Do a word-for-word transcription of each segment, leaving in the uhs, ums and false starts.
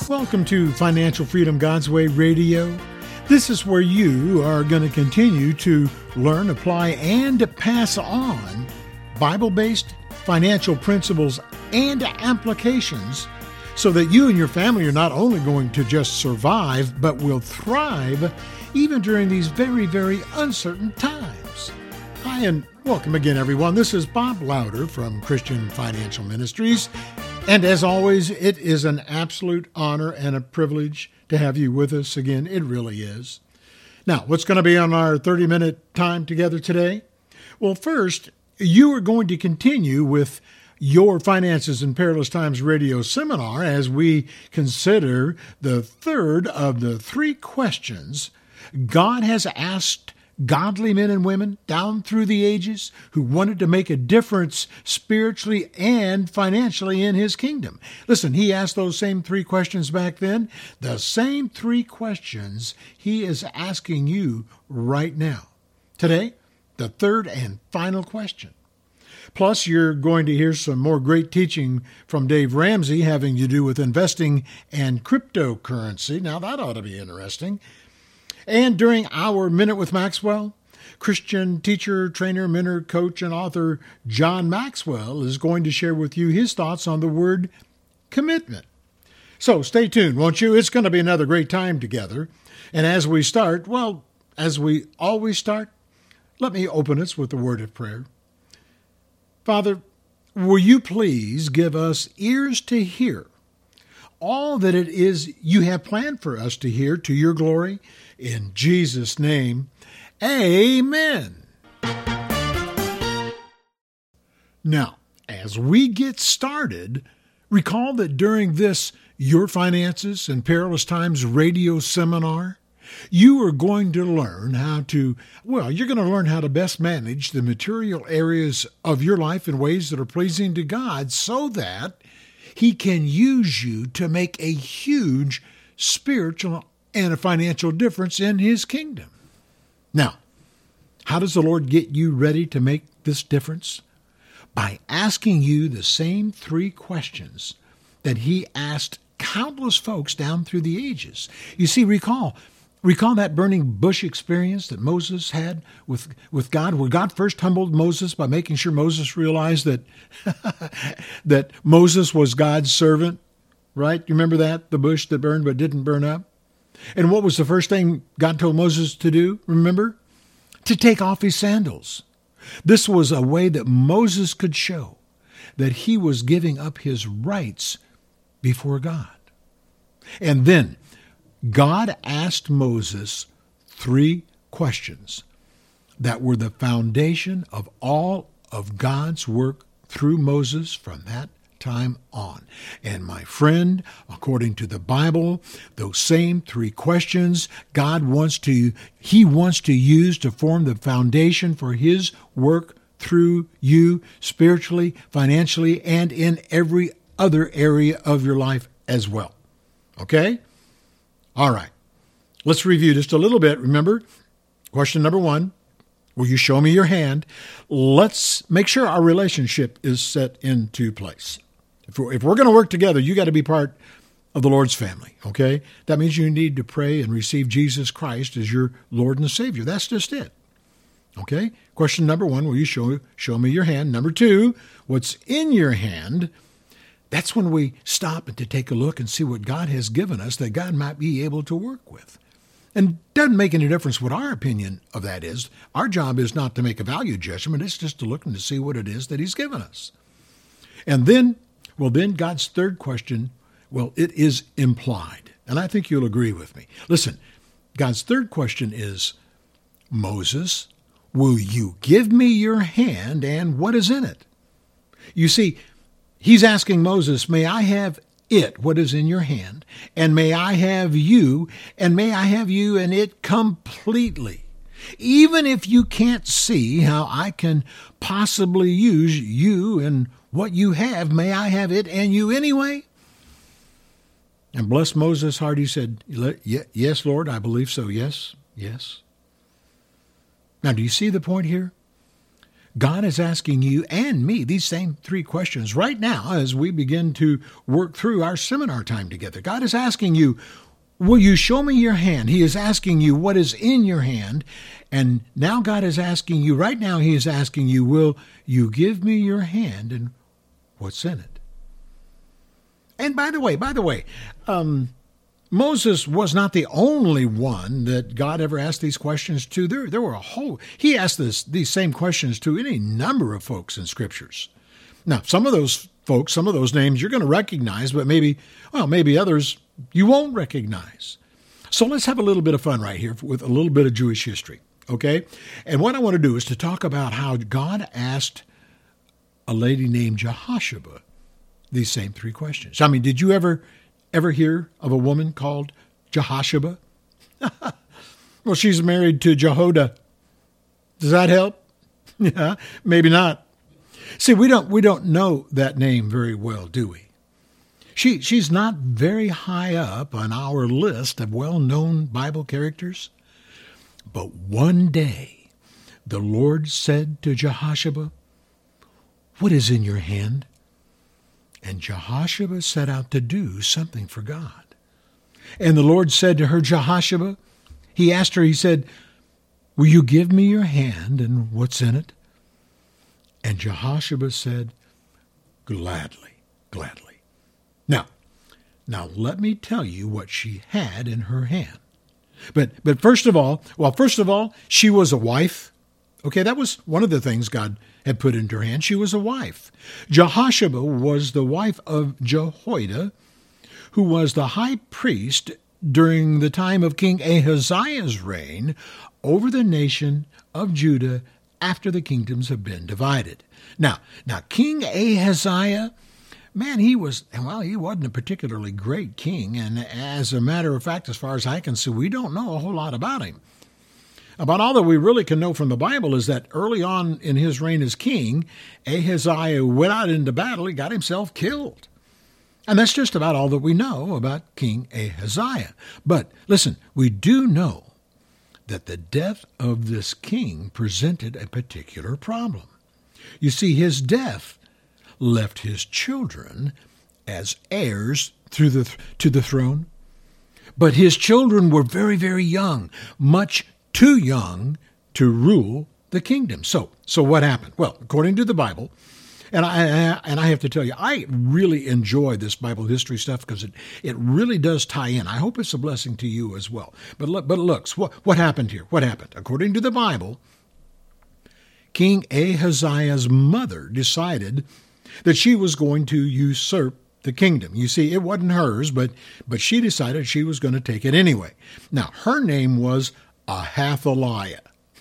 Welcome to Financial Freedom God's Way Radio. This is where you are going to continue to learn, apply, and pass on Bible-based financial principles and applications so that you and your family are not only going to just survive, but will thrive even during these very, very uncertain times. Hi, and welcome again, everyone. This is Bob Lauder from Christian Financial Ministries. And as always, it is an absolute honor and a privilege to have you with us again. It really is. Now, what's going to be on our thirty-minute time together today? Well, first, you are going to continue with your Finances in Perilous Times radio seminar as we consider the third of the three questions God has asked godly men and women down through the ages who wanted to make a difference spiritually and financially in his kingdom. Listen, he asked those same three questions back then. The same three questions he is asking you right now. Today, the third and final question. Plus, you're going to hear some more great teaching from Dave Ramsey having to do with investing and cryptocurrency. Now, that ought to be interesting. And during our Minute with Maxwell, Christian teacher, trainer, mentor, coach, and author John Maxwell is going to share with you his thoughts on the word commitment. So stay tuned, won't you? It's going to be another great time together. And as we start, well, as we always start, let me open us with a word of prayer. Father, will you please give us ears to hear all that it is you have planned for us to hear to your glory? In Jesus' name, amen. Now, as we get started, recall that during this Your Finances in Perilous Times radio seminar, you are going to learn how to, well, you're going to learn how to best manage the material areas of your life in ways that are pleasing to God so that He can use you to make a huge spiritual and a financial difference in His kingdom. Now, how does the Lord get you ready to make this difference? By asking you the same three questions that He asked countless folks down through the ages. You see, recall, recall that burning bush experience that Moses had with, with God, where God first humbled Moses by making sure Moses realized that, that Moses was God's servant, right? You remember that? The bush that burned but didn't burn up? And what was the first thing God told Moses to do? Remember? To take off his sandals. This was a way that Moses could show that he was giving up his rights before God. And then God asked Moses three questions that were the foundation of all of God's work through Moses from that time on. And my friend, according to the Bible, those same three questions God wants to, He wants to use to form the foundation for His work through you spiritually, financially, and in every other area of your life as well. Okay? All right. Let's review just a little bit. Remember, question number one, will you show me your hand? Let's make sure our relationship is set into place. If we're, if we're going to work together, you got to be part of the Lord's family, okay? That means you need to pray and receive Jesus Christ as your Lord and Savior. That's just it, okay? Question number one, will you show, show me your hand? Number two, what's in your hand? That's when we stop and to take a look and see what God has given us that God might be able to work with. And it doesn't make any difference what our opinion of that is. Our job is not to make a value judgment. It's just to look and to see what it is that He's given us. And then, well, then God's third question, well, it is implied. And I think you'll agree with me. Listen, God's third question is, Moses, will you give me your hand and what is in it? You see, He's asking Moses, may I have it, what is in your hand, and may I have you, and may I have you and it completely. Even if you can't see how I can possibly use you and what you have, may I have it and you anyway? And bless Moses' heart, he said, yes, Lord, I believe so. Yes, yes. Now, do you see the point here? God is asking you and me these same three questions right now as we begin to work through our seminar time together. God is asking you, will you show me your hand? He is asking you what is in your hand. And now God is asking you, right now he is asking you, will you give me your hand and what's in it? And by the way, by the way, um, Moses was not the only one that God ever asked these questions to. There, there were a whole, he asked this, these same questions to any number of folks in scriptures. Now, some of those folks, some of those names you're going to recognize, but maybe, well, maybe others you won't recognize. So let's have a little bit of fun right here with a little bit of Jewish history, okay? And what I want to do is to talk about how God asked a lady named Jehosheba these same three questions. I mean, did you ever ever hear of a woman called Jehosheba? Well, she's married to Jehoiada. Does that help? Yeah, maybe not. See, we don't we don't know that name very well, do we? She she's not very high up on our list of well-known Bible characters. But one day, the Lord said to Jehosheba, "What is in your hand?" And Jehosheba set out to do something for God. And the Lord said to her, Jehosheba, he asked her, he said, "Will you give me your hand and what's in it?" And Jehosheba said, "Gladly, gladly." Now, now let me tell you what she had in her hand. But but first of all, well, first of all, she was a wife. Okay, that was one of the things God had put into her hand. She was a wife. Jehosheba was the wife of Jehoiada, who was the high priest during the time of King Ahaziah's reign over the nation of Judah after the kingdoms have been divided. Now, now King Ahaziah, man, he was, well, he wasn't a particularly great king, and as a matter of fact, as far as I can see, we don't know a whole lot about him. About all that we really can know from the Bible is that early on in his reign as king, Ahaziah went out into battle. He got himself killed. And that's just about all that we know about King Ahaziah. But listen, we do know that the death of this king presented a particular problem. You see, his death left his children as heirs through the, to the throne. But his children were very, very young, much too young to rule the kingdom. So, so what happened? Well, according to the Bible, and I and I have to tell you, I really enjoy this Bible history stuff because it, it really does tie in. I hope it's a blessing to you as well. But look, but looks, what what happened here? What happened? According to the Bible, King Ahaziah's mother decided that she was going to usurp the kingdom. You see, it wasn't hers, but but she decided she was going to take it anyway. Now, her name was Ahathaliah.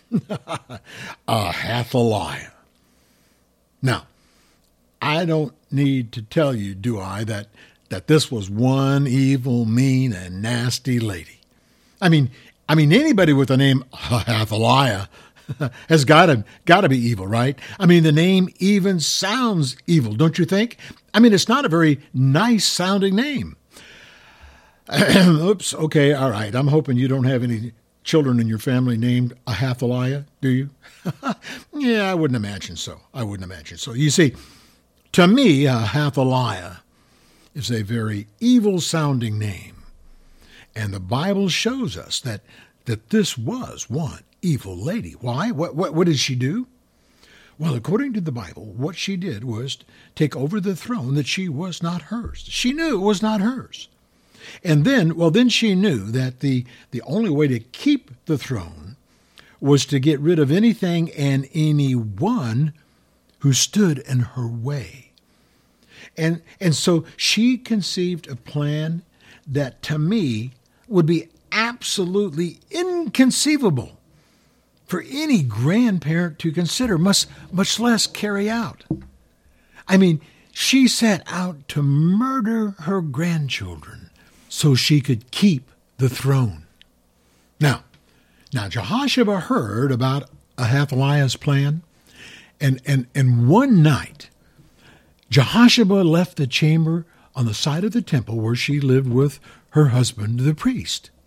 Ahathaliah. Now, I don't need to tell you, do I, that, that this was one evil, mean, and nasty lady. I mean, I mean, anybody with the name Ahathaliah has got to got to be evil, right? I mean, the name even sounds evil, don't you think? I mean, it's not a very nice sounding name. Oops. Okay. All right. I'm hoping you don't have any children in your family named Ahathaliah, do you? Yeah, I wouldn't imagine so. I wouldn't imagine so. You see, to me, Ahathaliah is a very evil-sounding name. And the Bible shows us that, that this was one evil lady. Why? What, what, what did she do? Well, according to the Bible, what she did was take over the throne that she was not hers. She knew it was not hers. And then, well, then she knew that the, the only way to keep the throne was to get rid of anything and anyone who stood in her way. And, and so she conceived a plan that, to me, would be absolutely inconceivable for any grandparent to consider, much, much less carry out. I mean, she set out to murder her grandchildren so she could keep the throne. Now, now Jehosheba heard about Ahathaliah's plan, and, and, and one night, Jehosheba left the chamber on the side of the temple where she lived with her husband, the priest.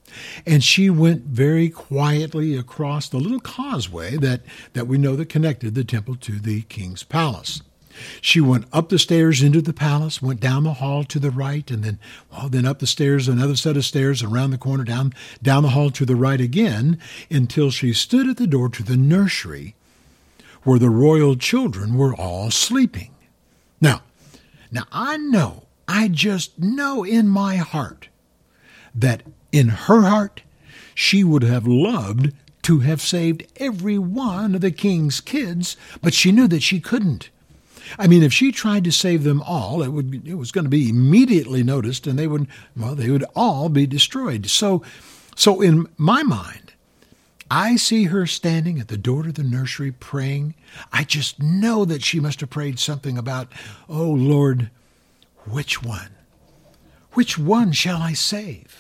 And she went very quietly across the little causeway that, that we know that connected the temple to the king's palace. She went up the stairs into the palace, went down the hall to the right, and then, well, then up the stairs, another set of stairs, around the corner, down, down the hall to the right again, until she stood at the door to the nursery where the royal children were all sleeping. Now, now I know, I just know in my heart that in her heart, she would have loved to have saved every one of the king's kids, but she knew that she couldn't. I mean, if she tried to save them all, it would it was going to be immediately noticed, and they would well, they would all be destroyed. So, so in my mind, I see her standing at the door to the nursery praying. I just know that she must have prayed something about, "Oh Lord, which one? Which one shall I save?"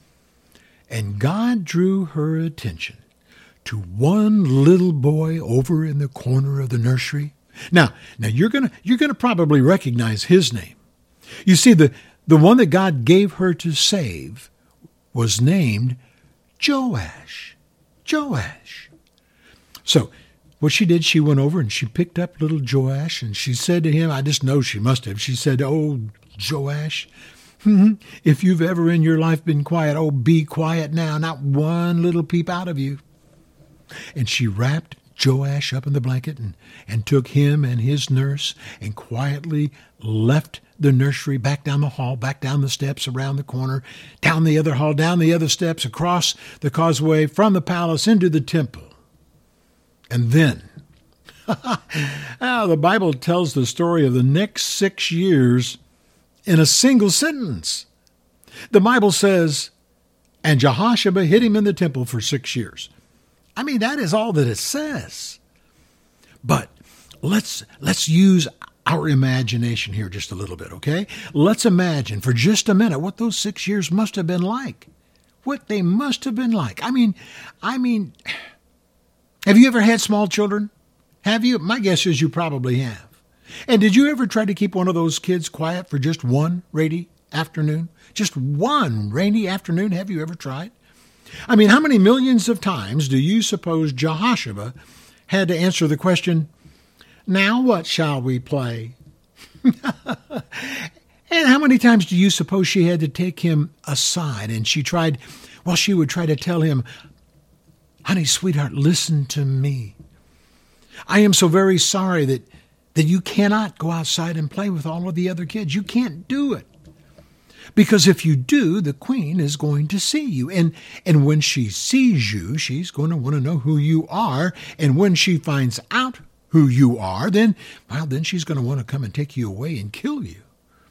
And God drew her attention to one little boy over in the corner of the nursery. Now, now you're gonna you're gonna probably recognize his name. You see, the, the one that God gave her to save was named Joash. Joash. So what she did, she went over and she picked up little Joash, and she said to him, I just know she must have, she said, "Oh, Joash, if you've ever in your life been quiet, oh, be quiet now, not one little peep out of you." And she wrapped Joash up in the blanket and, and took him and his nurse and quietly left the nursery, back down the hall, back down the steps, around the corner, down the other hall, down the other steps, across the causeway, from the palace into the temple. And then, oh, the Bible tells the story of the next six years in a single sentence. The Bible says, "And Jehoshaphat hid him in the temple for six years." I mean, that is all that it says. But let's let's use our imagination here just a little bit, okay? Let's imagine for just a minute what those six years must have been like. What they must have been like. I mean, I mean, have you ever had small children? Have you? My guess is you probably have. And did you ever try to keep one of those kids quiet for just one rainy afternoon? Just one rainy afternoon? Have you ever tried? I mean, how many millions of times do you suppose Jehoshaphat had to answer the question, "Now what shall we play?" And how many times do you suppose she had to take him aside and she tried, well, she would try to tell him, "Honey, sweetheart, listen to me. I am so very sorry that, that you cannot go outside and play with all of the other kids. You can't do it. Because if you do, the queen is going to see you. And, and when she sees you, she's going to want to know who you are. And when she finds out who you are, then, well, then she's going to want to come and take you away and kill you."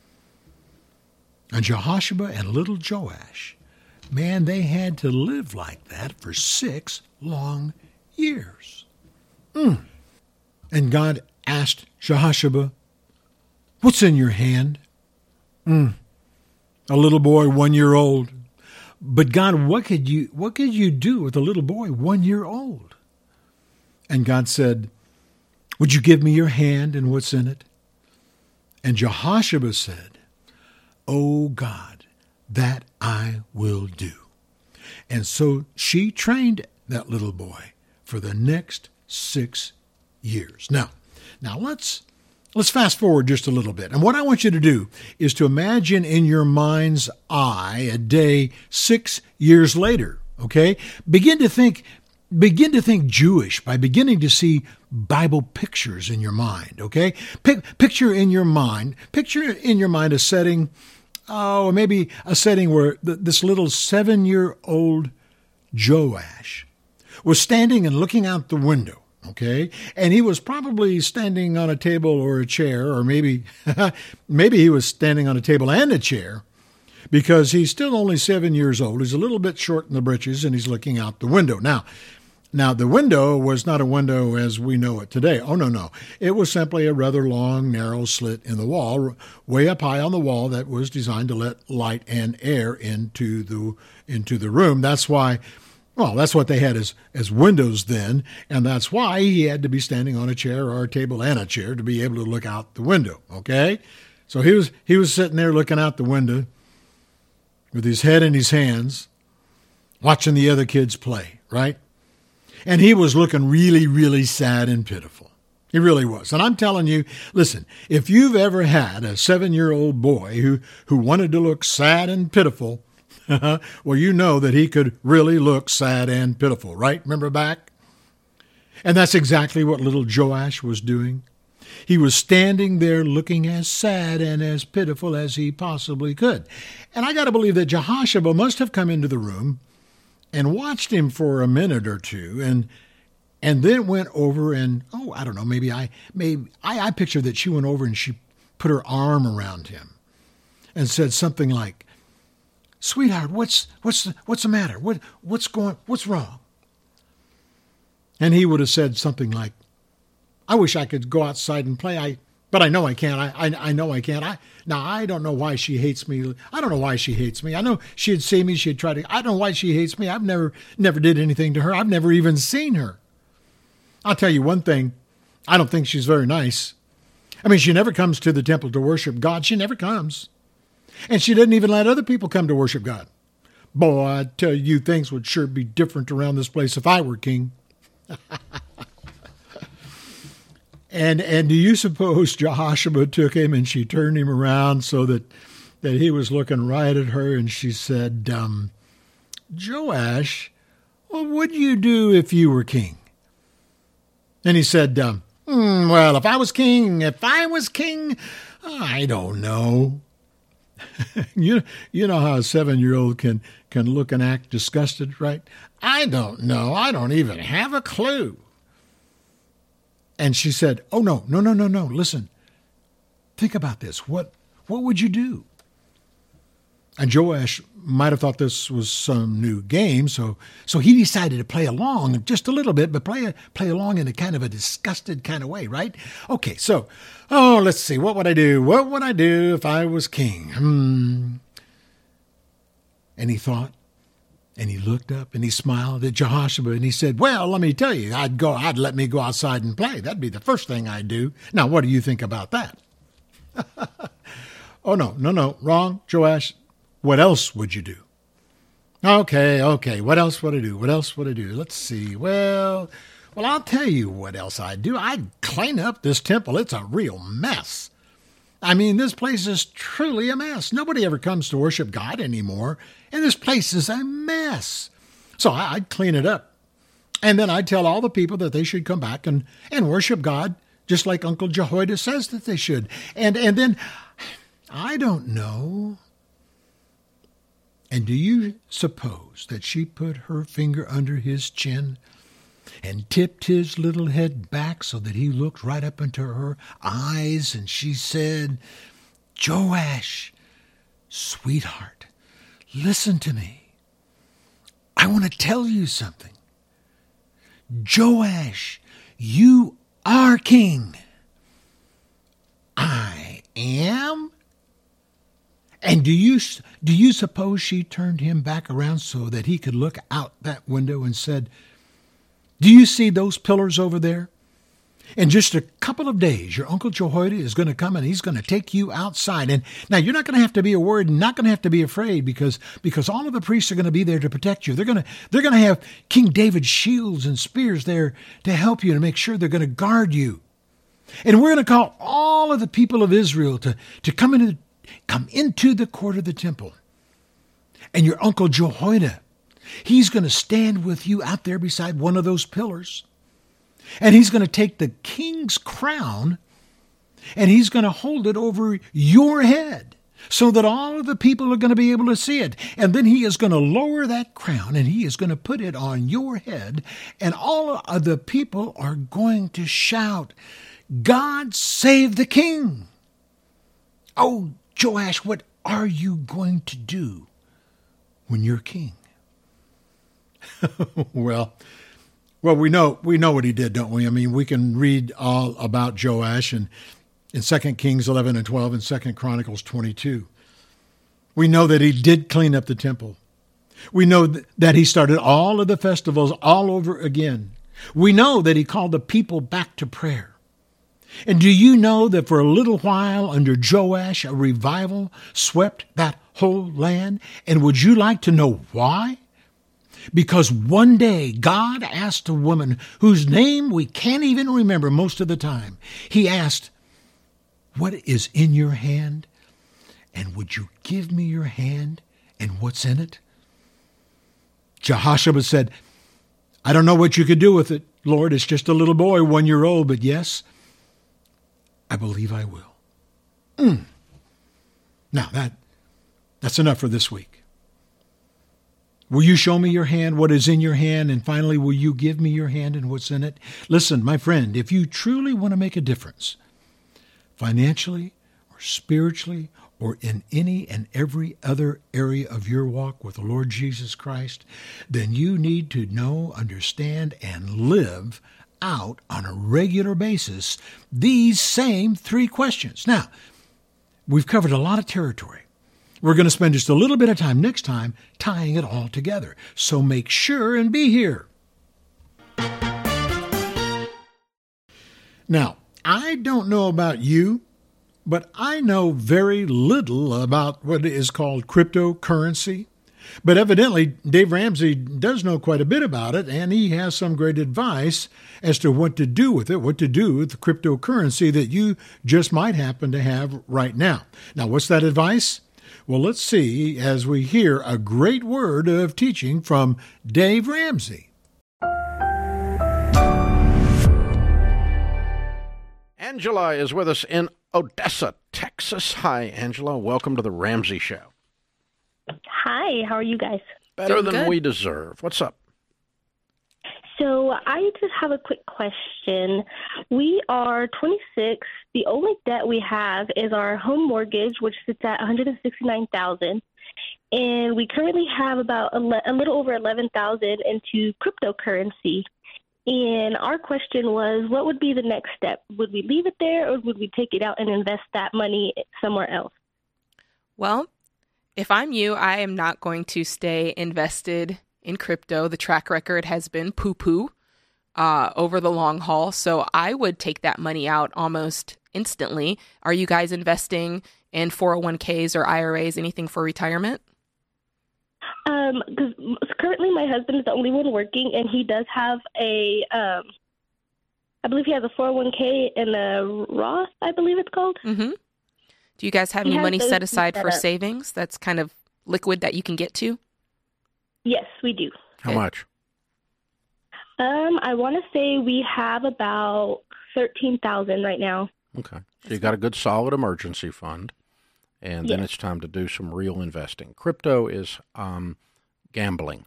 And Jehoshaphat and little Joash, man, they had to live like that for six long years. Mm. And God asked Jehoshaphat, "What's in your hand?" Mm. A little boy, one year old. But God, what could you what could you do with a little boy one year old? And God said, "Would you give me your hand and what's in it?" And Jehoshaphat said, "Oh God, that I will do." And so she trained that little boy for the next six years. Now, now let's Let's fast forward just a little bit. And what I want you to do is to imagine in your mind's eye a day six years later, okay? Begin to think, begin to think Jewish by beginning to see Bible pictures in your mind, okay? Pic- picture in your mind, picture in your mind a setting, oh, maybe a setting where th- this little seven-year-old Joash was standing and looking out the window. Okay, and he was probably standing on a table or a chair, or maybe maybe he was standing on a table and a chair, because he's still only seven years old. He's a little bit short in the britches, and he's looking out the window. Now, now the window was not a window as we know it today. Oh, no, no. It was simply a rather long, narrow slit in the wall, way up high on the wall, that was designed to let light and air into the into the room. That's why... Well, that's what they had as, as windows then, and that's why he had to be standing on a chair or a table and a chair to be able to look out the window, okay? So he was he was sitting there looking out the window with his head in his hands, watching the other kids play, right? And he was looking really, really sad and pitiful. He really was. And I'm telling you, listen, if you've ever had a seven-year-old boy who, who wanted to look sad and pitiful, well, you know that he could really look sad and pitiful, right? Remember back? And that's exactly what little Joash was doing. He was standing there looking as sad and as pitiful as he possibly could. And I got to believe that Jehoshaphat must have come into the room and watched him for a minute or two, and and then went over and, oh, I don't know, maybe I maybe I, I picture that she went over and she put her arm around him and said something like, "Sweetheart, what's what's the, what's the matter? What what's going what's wrong?" And he would have said something like, "I wish I could go outside and play. I but I know I can't. I I, I know I can't. I now I don't know why she hates me. I don't know why she hates me. I know she'd see me. She'd try to. I don't know why she hates me. I've never never did anything to her. I've never even seen her. I'll tell you one thing. I don't think she's very nice. I mean, she never comes to the temple to worship God. She never comes. And she doesn't even let other people come to worship God. Boy, I tell you, things would sure be different around this place if I were king." And and do you suppose Jehoshaphat took him and she turned him around so that, that he was looking right at her, and she said, um, "Joash, what would you do if you were king?" And he said, um, mm, well, if I was king, if I was king, I don't know. you, you know how a seven-year-old can, can look and act disgusted, right? I don't know. I don't even have a clue. And she said, "Oh, no, no, no, no, no. Listen, think about this. What, what would you do?" And Joash might have thought this was some new game, so so he decided to play along just a little bit, but play play along in a kind of a disgusted kind of way, right? Okay, so, oh, let's see. What would I do? What would I do if I was king? Hmm. And he thought, and he looked up, and he smiled at Jehoshaphat, and he said, "Well, let me tell you, I'd go. I'd let me go outside and play. That'd be the first thing I'd do. Now, what do you think about that?" Oh, no, no, no, wrong, Joash. What else would you do? Okay, okay, what else would I do? What else would I do? Let's see. Well, well, I'll tell you what else I'd do. I'd clean up this temple. It's a real mess. I mean, this place is truly a mess. Nobody ever comes to worship God anymore, and this place is a mess. So I'd clean it up. And then I'd tell all the people that they should come back and, and worship God, just like Uncle Jehoiada says that they should. And, and then, I don't know... And do you suppose that she put her finger under his chin and tipped his little head back so that he looked right up into her eyes, and she said, "Joash, sweetheart, listen to me. I want to tell you something. Joash, you are king." "I am?" And do you do you suppose she turned him back around so that he could look out that window and said, "Do you see those pillars over there? In just a couple of days, your Uncle Jehoiada is going to come and he's going to take you outside. And now you're not going to have to be worried, not going to have to be afraid, because because all of the priests are going to be there to protect you. They're going to they're going to have King David's shields and spears there to help you, to make sure they're going to guard you. And we're going to call all of the people of Israel to to come into the Come into the court of the temple. And your Uncle Jehoiada, he's going to stand with you out there beside one of those pillars. And he's going to take the king's crown and he's going to hold it over your head so that all of the people are going to be able to see it. And then he is going to lower that crown and he is going to put it on your head. And all of the people are going to shout, "God save the king." Oh, Joash, what are you going to do when you're king? well, well, we know we know what he did, don't we? I mean, we can read all about Joash in, in Second Kings eleven and twelve and Second Chronicles twenty-two. We know that he did clean up the temple. We know th- that he started all of the festivals all over again. We know that he called the people back to prayer. And do you know that for a little while under Joash, a revival swept that whole land? And would you like to know why? Because one day God asked a woman whose name we can't even remember most of the time. He asked, "What is in your hand? And would you give me your hand and what's in it?" Jehoshaphat said, "I don't know what you could do with it, Lord. It's just a little boy, one year old, but yes, I believe I will." Mm. Now that that's enough for this week. Will you show me your hand, what is in your hand, and finally, will you give me your hand and what's in it? Listen, my friend, if you truly want to make a difference, financially or spiritually or in any and every other area of your walk with the Lord Jesus Christ, then you need to know, understand, and live out on a regular basis these same three questions. Now, we've covered a lot of territory. We're going to spend just a little bit of time next time tying it all together. So make sure and be here. Now, I don't know about you, but I know very little about what is called cryptocurrency. But evidently, Dave Ramsey does know quite a bit about it, and he has some great advice as to what to do with it, what to do with the cryptocurrency that you just might happen to have right now. Now, what's that advice? Well, let's see as we hear a great word of teaching from Dave Ramsey. Angela is with us in Odessa, Texas. Hi, Angela. Welcome to the Ramsey Show. Hi, how are you guys? Better Doing than good. we deserve. What's up? So I just have a quick question. We are twenty-six. The only debt we have is our home mortgage, which sits at one hundred sixty-nine thousand dollars. And we currently have about a, a little over eleven thousand dollars into cryptocurrency. And our question was, what would be the next step? Would we leave it there, or would we take it out and invest that money somewhere else? Well, if I'm you, I am not going to stay invested in crypto. The track record has been poo-poo uh, over the long haul. So I would take that money out almost instantly. Are you guys investing in four oh one k's or I R As, anything for retirement? Um, because currently my husband is the only one working, and he does have a, um, I believe he has a four oh one k and a Roth, I believe it's called. Mm-hmm. Do you guys have He any has money those set aside set for up. savings that's kind of liquid that you can get to? Yes, we do. How Good. much? Um, I want to say we have about thirteen thousand right now. Okay. So you got a good solid emergency fund, and then Yes. it's time to do some real investing. Crypto is um, gambling.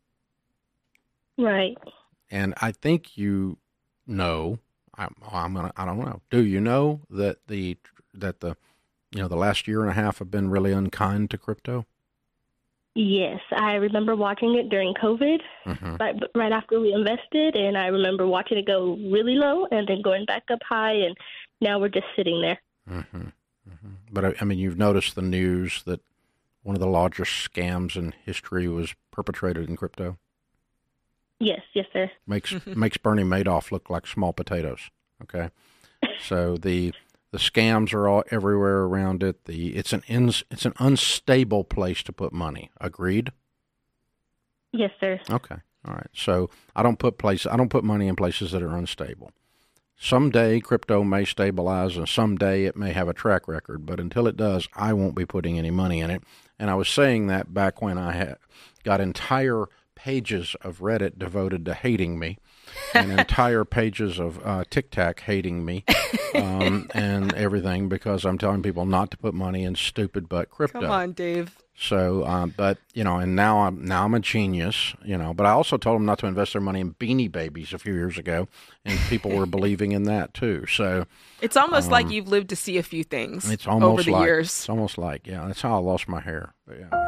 Right. And I think you know, I'm, I'm gonna, I don't know. Do you know that the that the you know the last year and a half have been really unkind to crypto? Yes, I remember watching it during COVID, Mm-hmm. right, right after we invested, and I remember watching it go really low and then going back up high, and now we're just sitting there. Mm-hmm. Mm-hmm. But I, I mean, you've noticed the news that one of the largest scams in history was perpetrated in crypto. Yes, yes, sir. Makes makes Bernie Madoff look like small potatoes. Okay, so the the scams are all everywhere around it. The it's an ins, it's an unstable place to put money. Agreed. Yes, sir. Okay, all right. So I don't put place I don't put money in places that are unstable. Someday crypto may stabilize, and someday it may have a track record. But until it does, I won't be putting any money in it. And I was saying that back when I had got entire pages of Reddit devoted to hating me, and entire pages of uh, Tic Tac hating me, um, and everything because I'm telling people not to put money in stupid butt crypto. Come on, Dave. So, um, but you know, and now I'm now I'm a genius, you know. But I also told them not to invest their money in Beanie Babies a few years ago, and people were believing in that too. So It's almost Um, like you've lived to see a few things it's almost over the like years. it's almost like yeah, that's how I lost my hair. But yeah.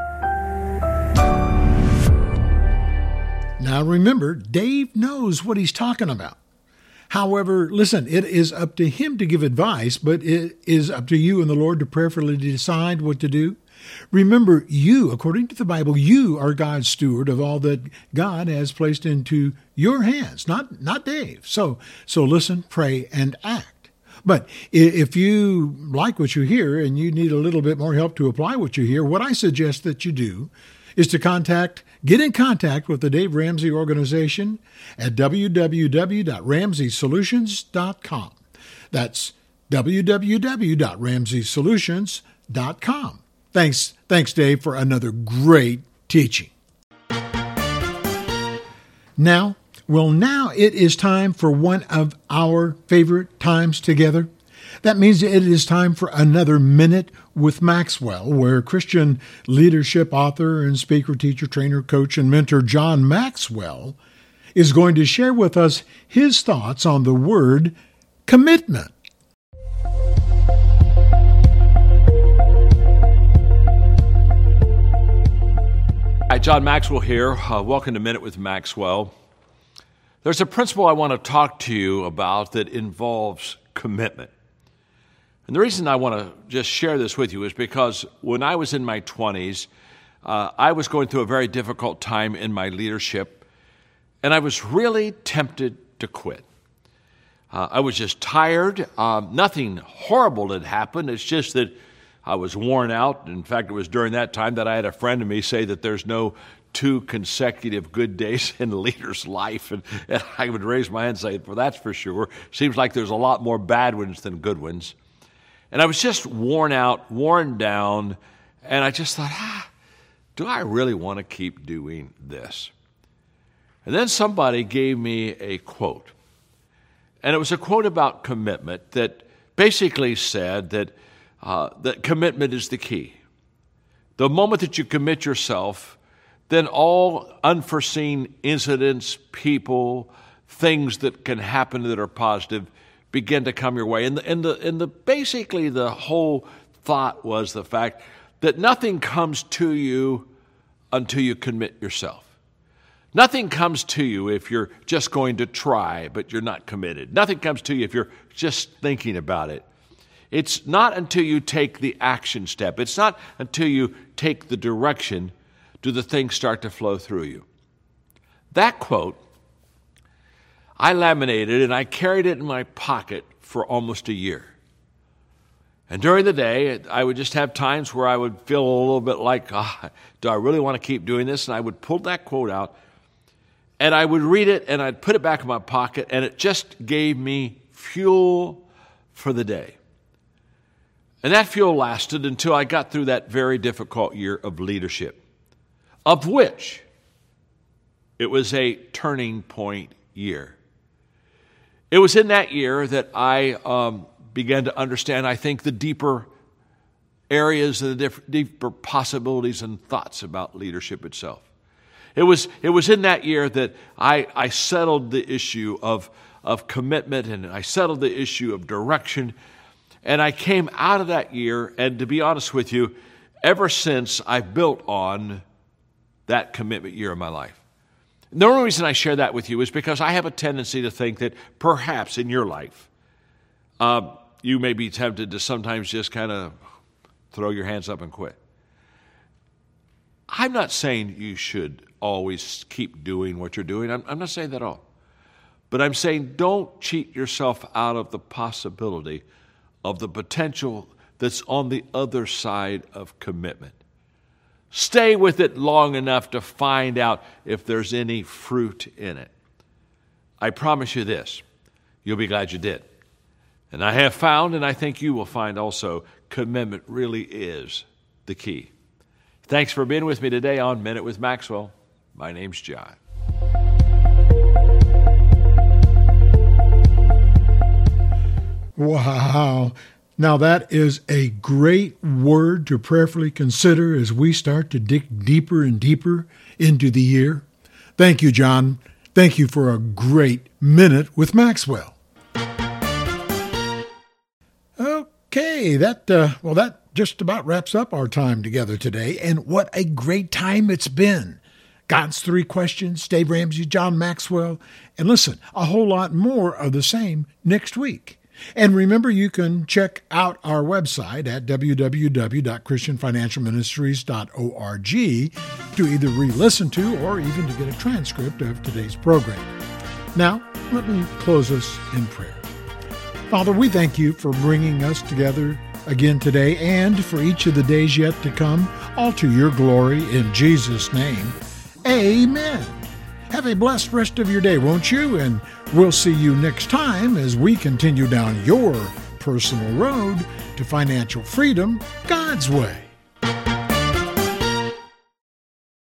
Now remember, Dave knows what he's talking about. However, listen, it is up to him to give advice, but it is up to you and the Lord to prayerfully decide what to do. Remember, you, according to the Bible, you are God's steward of all that God has placed into your hands, not not Dave. So, so listen, pray, and act. But if you like what you hear and you need a little bit more help to apply what you hear, what I suggest that you do is to contact, get in contact with the Dave Ramsey Organization at w w w dot ramsey solutions dot com. That's w w w dot ramsey solutions dot com. Thanks, thanks, Dave, for another great teaching. Now, well, now it is time for one of our favorite times together. That means it is time for another Minute with Maxwell, where Christian leadership author and speaker, teacher, trainer, coach, and mentor John Maxwell is going to share with us his thoughts on the word commitment. Hi, John Maxwell here. Uh, welcome to Minute with Maxwell. There's a principle I want to talk to you about that involves commitment. And the reason I want to just share this with you is because when I was in my twenties, uh, I was going through a very difficult time in my leadership, and I was really tempted to quit. Uh, I was just tired. Uh, nothing horrible had happened. It's just that I was worn out. In fact, it was during that time that I had a friend of me say that there's no two consecutive good days in a leader's life. And, and I would raise my hand and say, well, that's for sure. Seems like there's a lot more bad ones than good ones. And I was just worn out, worn down, and I just thought, ah, do I really want to keep doing this? And then somebody gave me a quote. And it was a quote about commitment that basically said that Uh, that commitment is the key. The moment that you commit yourself, then all unforeseen incidents, people, things that can happen that are positive begin to come your way. And the, and the, and the basically the whole thought was the fact that nothing comes to you until you commit yourself. Nothing comes to you if you're just going to try, but you're not committed. Nothing comes to you if you're just thinking about it. It's not until you take the action step. It's not until you take the direction do the things start to flow through you. That quote, I laminated and I carried it in my pocket for almost a year. And during the day, I would just have times where I would feel a little bit like, oh, do I really want to keep doing this? And I would pull that quote out and I would read it and I'd put it back in my pocket, and it just gave me fuel for the day. And that fuel lasted until I got through that very difficult year of leadership, of which it was a turning point year. It was in that year that I um, began to understand, I think, the deeper areas and the diff- deeper possibilities and thoughts about leadership itself. It was it was in that year that I, I settled the issue of, of commitment, and I settled the issue of direction. And I came out of that year, and to be honest with you, ever since I've built on that commitment year of my life. The only reason I share that with you is because I have a tendency to think that perhaps in your life, uh, you may be tempted to sometimes just kind of throw your hands up and quit. I'm not saying you should always keep doing what you're doing. I'm, I'm not saying that at all. But I'm saying don't cheat yourself out of the possibility of the potential that's on the other side of commitment. Stay with it long enough to find out if there's any fruit in it. I promise you this, you'll be glad you did. And I have found, and I think you will find also, commitment really is the key. Thanks for being with me today on Minute with Maxwell. My name's John. Wow. Now that is a great word to prayerfully consider as we start to dig deeper and deeper into the year. Thank you, John. Thank you for a great Minute with Maxwell. Okay, that uh, well, that just about wraps up our time together today, and what a great time it's been. God's Three Questions, Dave Ramsey, John Maxwell, and listen, a whole lot more of the same next week. And remember, you can check out our website at w w w dot christian financial ministries dot org to either re-listen to or even to get a transcript of today's program. Now, let me close us in prayer. Father, we thank you for bringing us together again today and for each of the days yet to come, all to your glory in Jesus' name. Amen. Have a blessed rest of your day, won't you? And we'll see you next time as we continue down your personal road to financial freedom God's way.